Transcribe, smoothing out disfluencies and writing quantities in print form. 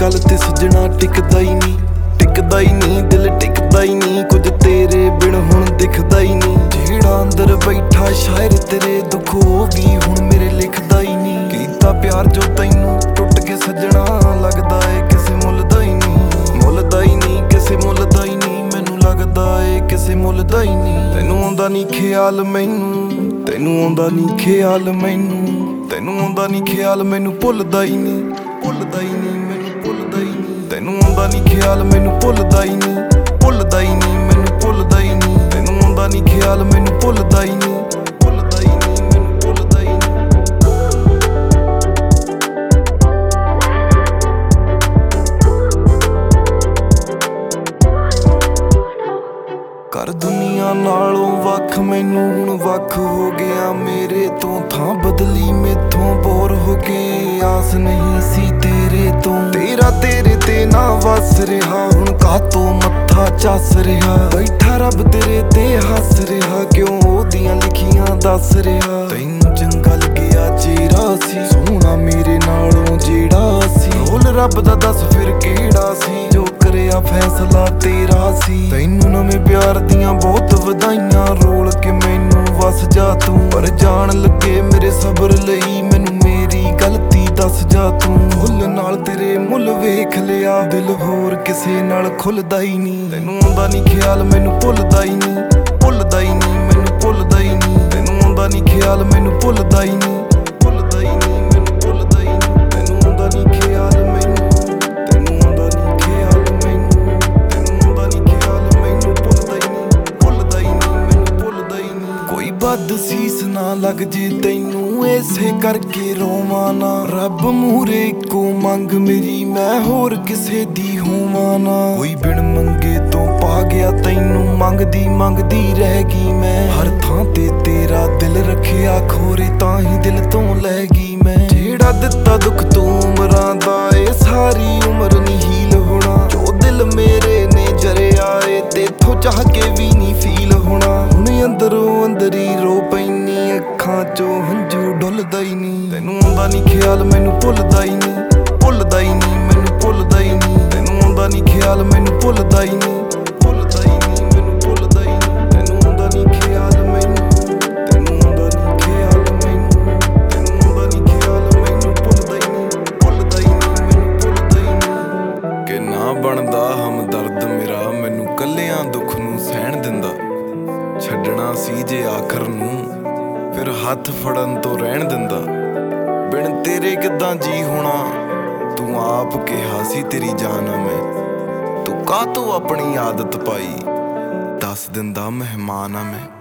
ਗੱਲ ਤੇ ਸੱਜਣਾ ਟਿਕਦਾ ਹੀ ਨਹੀਂ, ਟਿਕਦਾ ਹੀ ਨਹੀਂ, ਦਿਲ ਟਿਕਦਾ ਹੀ ਨਹੀਂ, ਕੁਝ ਤੇਰੇ ਬਿਨ ਹੁਣ ਦਿਖਦਾ ਹੀ ਨਹੀਂ। ਜਿਹੜਾ ਅੰਦਰ ਬੈਠਾ ਸ਼ਾਇਰ ਤੇਰੇ ਦੁੱਖ ਉਹ ਵੀ ਹੁਣ ਮੇਰੇ ਲਿਖਦਾ ਹੀ ਨਹੀਂ। ਕੀਤਾ ਪਿਆਰ ਜੋ ਤੈਨੂੰ ਟੁੱਟ ਕੇ ਸੱਜਣਾ ਲੱਗਦਾ ਏ ਕਿਸੇ ਮੁੱਲ ਦਾ ਹੀ ਨਹੀਂ, ਮੁੱਲ ਦਾ ਹੀ ਨਹੀਂ, ਕਿਸੇ ਮੁੱਲ ਦਾ ਹੀ ਨਹੀਂ, ਮੈਨੂੰ ਲੱਗਦਾ ਏ ਕਿਸੇ ਮੁੱਲ ਦਾ ਹੀ ਨਹੀਂ। ਤੈਨੂੰ ਆਉਂਦਾ ਨਹੀਂ ਖਿਆਲ ਮੈਨੂੰ, ਤੈਨੂੰ ਆਉਂਦਾ ਨਹੀਂ ਖਿਆਲ ਮੈਨੂੰ, ਤੈਨੂੰ ਆਉਂਦਾ ਨਹੀਂ ਖਿਆਲ ਮੈਨੂੰ ਭੁੱਲਦਾ ਹੀ ਨਹੀਂ, ਭੁੱਲਦਾ ਹੀ ਨਹੀਂ, ਮੈਨੂੰ ਭੁੱਲਦਾ ਹੀ ਨਹੀਂ। ਤੈਨੂੰ ਆਉਂਦਾ ਨਹੀਂ ਖਿਆਲ ਮੈਨੂੰ ਭੁੱਲਦਾ ਹੀ ਨਹੀਂ, ਭੁੱਲਦਾ ਹੀ ਨਹੀਂ, ਮੈਨੂੰ ਭੁੱਲਦਾ ਹੀ ਨਹੀਂ। ਤੈਨੂੰ ਆਉਂਦਾ ਨਹੀਂ ਖਿਆਲ ਮੈਨੂੰ ਭੁੱਲਦਾ ਹੀ ਨਹੀਂ, ਭੁੱਲਦਾ ਹੀ ਨਹੀਂ, ਮੈਨੂੰ ਭੁੱਲਦਾ ਹੀ ਨਹੀਂ। ਕਰ ਦੁਨੀਆ ਨਾਲੋਂ ਵੱਖ ਮੈਨੂੰ ਹੁਣ ਵੱਖ ਹੋ ਗਿਆ, ਮੇਰੇ ਤੋਂ ਥਾਂ ਬਦਲੀ ਮੈਥੋਂ ਬੋਰ ਹੋ ਕੇ। ਆਸ ਨਹੀਂ ਸੀ ਤੇਰੇ ਤੋਂ, ਤੇਰਾ ਤੇਰੇ ਤੇ ਨਾ ਵਸ ਰਿਹਾ, ਹੁਣ ਕਾਹਤੋਂ ਮੱਥਾ ਚੱਸ ਰਿਹਾ। ਬੈਠਾ ਰੱਬ ਤੇਰੇ ਤੇ ਹੱਸ ਰਿਹਾ, ਕਿਉਂ ਉਹਦੀਆਂ ਲਿਖੀਆਂ ਦੱਸ ਰਿਹਾ। ਤੈਨੂੰ ਚੰਗਾ ਲੱਗਿਆ ਚਿਹਰਾ ਸੀ ਸੋਹਣਾ ਮੇਰੇ ਨਾਲੋਂ ਜਿਹੜਾ ਸੀ, ਰੋਲ ਰੱਬ ਦਾ ਦੱਸ ਫਿਰ ਕਿਹੜਾ ਸੀ, ਜੋ ਕਰਿਆ ਫੈਸਲਾ ਤੇਰਾ ਸੀ। ਤੈਨੂੰ ਨਵੇਂ ਪਿਆਰ ਦੀਆਂ ਬਹੁਤ ਵਧਾਈਆਂ, ਰੋਲ ਕੇ ਮੈਨੂੰ ਵਸ ਜਾ ਤੂੰ, ਪਰ ਜਾਣ ਲੱਗੇ ਮੇਰੇ ਸਬਰ ਲਈ ਮੈਨੂੰ ਮੇਰੀ ਗਲਤੀ ਦੱਸ ਜਾ ਤੂੰ। ਫੁੱਲ ਨਾਲ ਤੇਰੇ ਮੁੱਲ ਵੇਖ ਲਿਆ, ਦਿਲ ਹੋਰ ਕਿਸੇ ਨਾਲ ਖੁੱਲਦਾ ਹੀ ਨਹੀਂ। ਤੈਨੂੰ ਆਉਂਦਾ ਨਹੀਂ ਖਿਆਲ ਮੈਨੂੰ ਭੁੱਲਦਾ ਹੀ ਨਹੀਂ, ਭੁੱਲਦਾ ਹੀ ਨਹੀਂ, ਮੈਨੂੰ ਭੁੱਲਦਾ ਹੀ ਨਹੀਂ। ਤੈਨੂੰ ਆਉਂਦਾ ਨਹੀਂ ਖਿਆਲ ਮੈਨੂੰ ਭੁੱਲਦਾ ਹੀ ਨਹੀਂ, ਭੁੱਲਦਾ ਹੀ ਨਹੀਂ, ਮੈਨੂੰ ਭੁੱਲਦਾ ਹੀ ਨਹੀਂ। ਤੈਨੂੰ ਆਉਂਦਾ ਨਹੀਂ ਖਿਆਲ ਮੈਨੂੰ, ਤੈਨੂੰ ਆਉਂਦਾ ਨਹੀਂ ਖਿਆਲ ਮੈਨੂੰ, ਤੈਨੂੰ ਆਉਂਦਾ ਨਹੀਂ ਖਿਆਲ ਮੈਨੂੰ ਭੁੱਲਦਾ ਹੀ ਨਹੀਂ, ਭੁੱਲਦਾ ਹੀ ਨਹੀਂ, ਮੈਨੂੰ ਭੁੱਲਦਾ ਹੀ ਨਹੀਂ। ਕੋਈ ਬਦਸੀਸ ਨਾ ਲੱਗ ਜੇ ਤੈਨੂੰ ਇਸੇ ਕਰਕੇ ਰੋਵਾਂ ਨਾ, ਰੱਬ ਮੂਹਰੇ ਇੱਕੋ ਮੰਗ ਮੇਰੀ ਮੈਂ ਹੋਰ ਕਿਸੇ ਦੀ ਹੋਵਾਂ ਨਾ। ਕੋਈ ਬਿਨ ਮੰਗੇ ਤੋਂ ਪਾ ਗਿਆ ਤੈਨੂੰ, ਮੰਗਦੀ ਮੰਗਦੀ ਰਹਿ ਗਈ ਮੈਂ। ਹਰ ਥਾਂ ਤੇ ਤੇਰਾ ਦਿਲ ਰੱਖਿਆ ਖੋਰੇ, ਤਾਂ ਹੀ ਦਿਲ ਤੋਂ ਲੈ ਗਈ ਮੈਂ। ਜਿਹੜਾ ਦਿੱਤਾ ਦੁੱਖ ਤੂੰ ਉਮਰਾਂ ਦਾ ਏ, ਸਾਰੀ ਉਮਰ ਨਹੀਂ ਹੀਲ ਹੋਣਾ। ਜੋ ਦਿਲ ਮੇਰੇ ਨੇ ਜਰਿਆ ਏ, ਤੇਥੋਂ ਚਾਹ ਕੇ ਵੀ ਨਹੀਂ ਫੀਲ ਹੋਣਾ। ਹੁਣ ਅੰਦਰੋਂ ਅੰਦਰ ਹੀ ਰੋ ਪੈਨੀ, ਅੱਖਾਂ ਚੋਂ ਹੰਝੂ ਡੁੱਲਦਾ ਹੀ ਨਹੀਂ। ਤੈਨੂੰ ਆਉਂਦਾ ਨਹੀਂ ਖਿਆਲ ਮੈਨੂੰ ਭੁੱਲਦਾ ਹੀ ਨਹੀਂ, ਭੁੱਲਦਾ ਹੀ ਨਹੀਂ, ਮੈਨੂੰ ਭੁੱਲਦਾ ਹੀ ਨਹੀਂ। ਤੈਨੂੰ ਆਉਂਦਾ ਨਹੀਂ ਖਿਆਲ ਮੈਨੂੰ ਭੁੱਲਦਾ ਹੀ ਨਹੀਂ, ਭੁੱਲਦਾ ਹੀ ਨਹੀਂ, ਮੈਨੂੰ ਭੁੱਲਦਾ ਹੀ ਨਹੀਂ। ਤੈਨੂੰ ਆਉਂਦਾ ਨਹੀਂ ਖਿਆਲ ਮੈਨੂੰ, ਤੈਨੂੰ ਆਉਂਦਾ ਨਹੀਂ ਖਿਆਲ ਮੈਨੂੰ, ਤੈਨੂੰ ਆਉਂਦਾ ਨਹੀਂ ਖਿਆਲ ਮੈਨੂੰ ਭੁੱਲਦਾ ਹੀ ਨਹੀਂ, ਭੁੱਲਦਾ ਹੀ ਨਹੀਂ, ਮੈਨੂੰ ਭੁੱਲਦਾ ਹੀ ਨਹੀਂ। ਕਿ ਨਾ ਬਣਦਾ ਹਮਦਰਦ ਮੇਰਾ, ਮੈਨੂੰ ਕੱਲਿਆਂ ਦੁੱਖ ਨੂੰ ਸਹਿਣ ਦਿੰਦਾ। ਛੱਡਣਾ ਸੀ ਜੇ ਆਖਰ ਨੂੰ, ਫਿਰ ਹੱਥ ਫੜਨ ਤੋਂ ਰਹਿਣ ਦਿੰਦਾ। ਬਿਨ ਤੇਰੇ ਕਿੱਦਾਂ ਜੀ ਹੋਣਾ, ਤੂੰ ਆਪ ਕਿਹਾ ਸੀ ਤੇਰੀ ਜਾਨ ਆ ਮੈਂ। ਤੂੰ ਕਾਹਤੋਂ ਆਪਣੀ ਆਦਤ ਪਾਈ, ਦੱਸ ਦਿੰਦਾ ਮਹਿਮਾਨ ਆ ਮੈਂ।